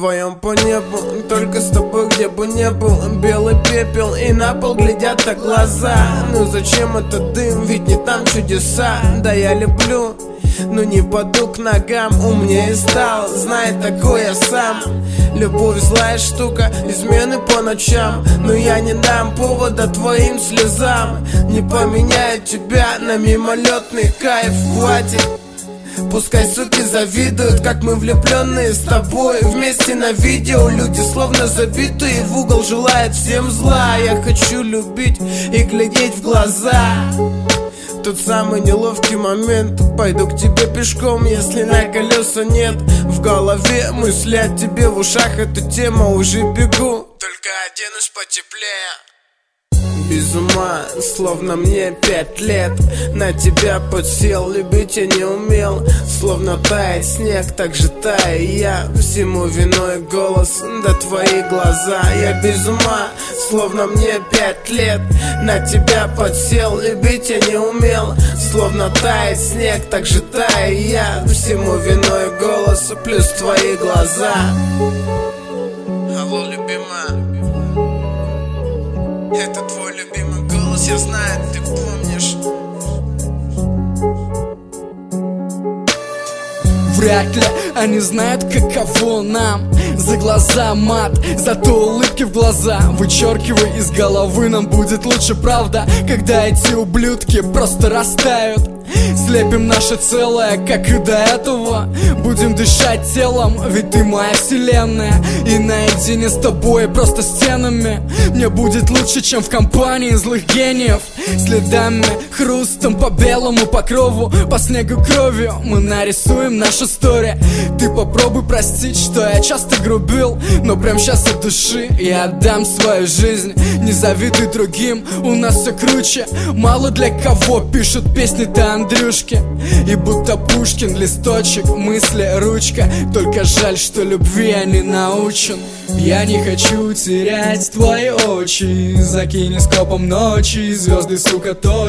вдвоем по небу, только с тобой где бы не был. Белый пепел и на пол глядят так глаза. Ну зачем этот дым, ведь не там чудеса. Да я люблю, но не паду к ногам. Умнее стал, знает такое я сам. Любовь злая штука, измены по ночам. Но я не дам повода твоим слезам. Не поменяю тебя на мимолетный кайф, хватит. Пускай суки завидуют, как мы влюбленные с тобой вместе на видео. Люди словно забитые в угол желают всем зла. Я хочу любить и глядеть в глаза. Тот самый неловкий момент, пойду к тебе пешком, если на колеса нет. В голове мысли о тебе, в ушах эта тема, уже бегу, только оденусь потеплее. Без ума, словно мне 5 лет. На тебя подсел, любить я не умел. Словно тает снег, так же таю я. Всему виной голос, да твои глаза. Я без ума, словно мне 5 лет. На тебя подсел, любить я не умел. Словно тает снег, так же таю я. Всему виной голос, плюс твои глаза. Алло, любимая, это твой любимый голос, я знаю, ты помнишь. Вряд ли они знают, каково нам. За глаза мат, зато улыбки в глаза. Вычеркивай из головы, нам будет лучше, правда. Когда эти ублюдки просто растают. Слепим наше целое, как и до этого. Будем дышать телом, ведь ты моя вселенная. И наедине с тобой, просто стенами, мне будет лучше, чем в компании злых гениев. Следами, хрустом по белому покрову, по снегу кровью мы нарисуем нашу историю. Ты попробуй простить, что я часто грубил, но прям сейчас от души я отдам свою жизнь. Не завидуй другим, у нас все круче. Мало для кого пишут песни-то Андрюшки. И будто Пушкин, листочек, мысли, ручка. Только жаль, что любви я не научен. Я не хочу терять твои очи. За кинескопом ночи звезды, сука, точно.